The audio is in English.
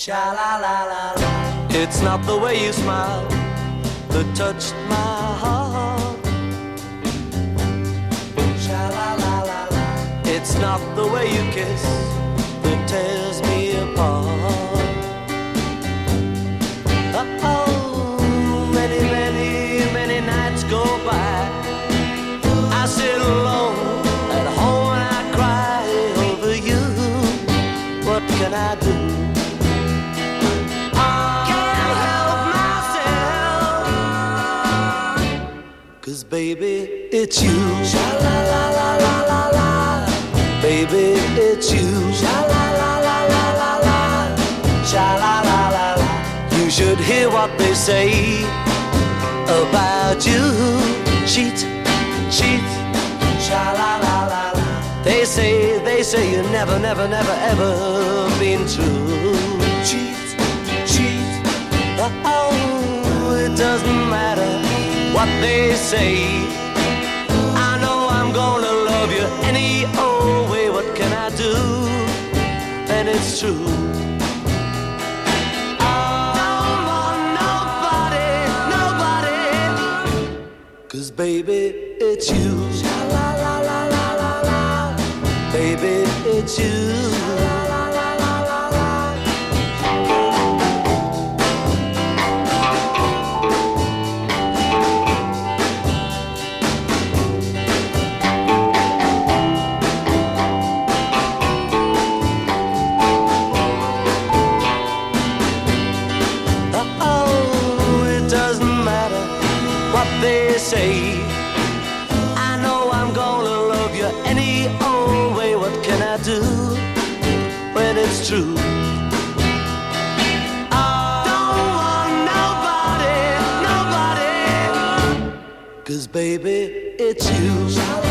It's not the way you smile that touched my heart. It's not the way you kiss that tears me apart. Many, many, many nights go by. I sit alone at home and I cry over you. What can I do? Cause baby, it's you. Sha-la-la-la-la-la-la. Baby, it's you. Sha-la-la-la-la-la-la. Sha-la-la-la-la. You should hear what they say about you. Cheat, cheat. Sha-la-la-la-la. They say you never, never, never, ever been true. Cheat, cheat. Oh, it doesn't matter what they say. I know I'm gonna love you any old way. What can I do? And it's true. I don't want nobody, nobody. Cause baby, it's you. Sha-la-la-la-la-la-la. Baby, it's you. They say I know I'm gonna love you any old way. What can I do when it's true? I don't want nobody, nobody. Cause baby, it's you.